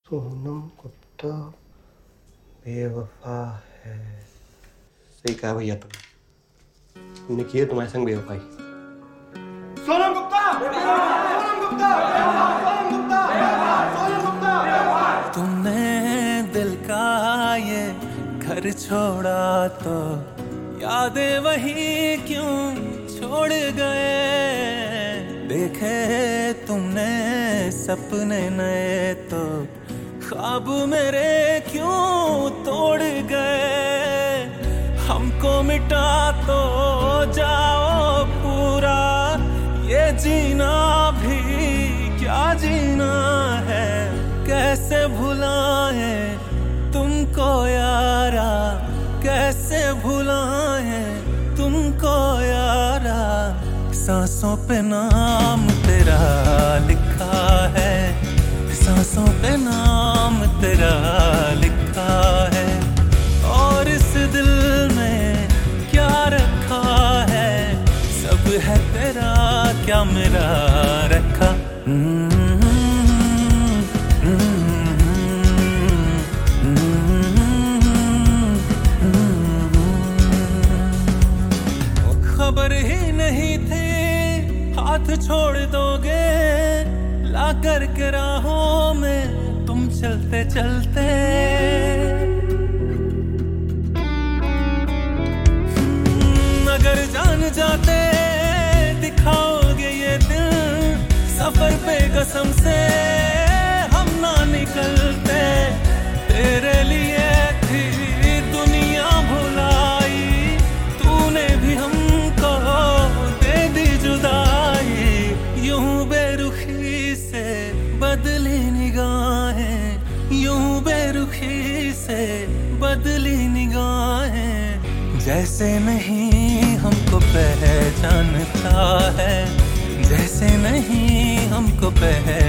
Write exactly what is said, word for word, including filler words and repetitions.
सोनम गुप्ता बेवफा है। सही कहा भैया तुम, तुमने की है तुम्हारे संग बेवफाई। सोनम गुप्ता सोनम गुप्ता सोनम गुप्ता सोनम गुप्ता। तुमने दिल का ये घर छोड़ा तो यादें वही क्यों छोड़ गए। देखे तुमने सपने नए तो ख्वाब मेरे क्यों तोड़ गए। हमको मिटा तो जाओ पूरा, ये जीना भी क्या जीना है। कैसे भुलाए तुमको यारा, कैसे भुलाए तुमको यारा। सांसों पे नाम तेरा लिखा है, सांसों पे नाम तेरा लिखा है। और इस दिल में क्या रखा है, सब है तेरा क्या मेरा रखा। खबर ही नहीं थी हाथ छोड़ दोगे, ला कर के राहों में तुम चलते चलते। अगर जान जाते दिखाओगे ये दिल, सफर पे कसम से हम ना निकलते। तेरे लिए थी दुनिया भुलाई, तूने भी हमको दे दी जुदाई। यूं बेरुखी से बदली निगाहें, यूं बेरुखी से बदली निगाहें। जैसे नहीं हमको पहचानता है, जैसे नहीं हमको पहचानता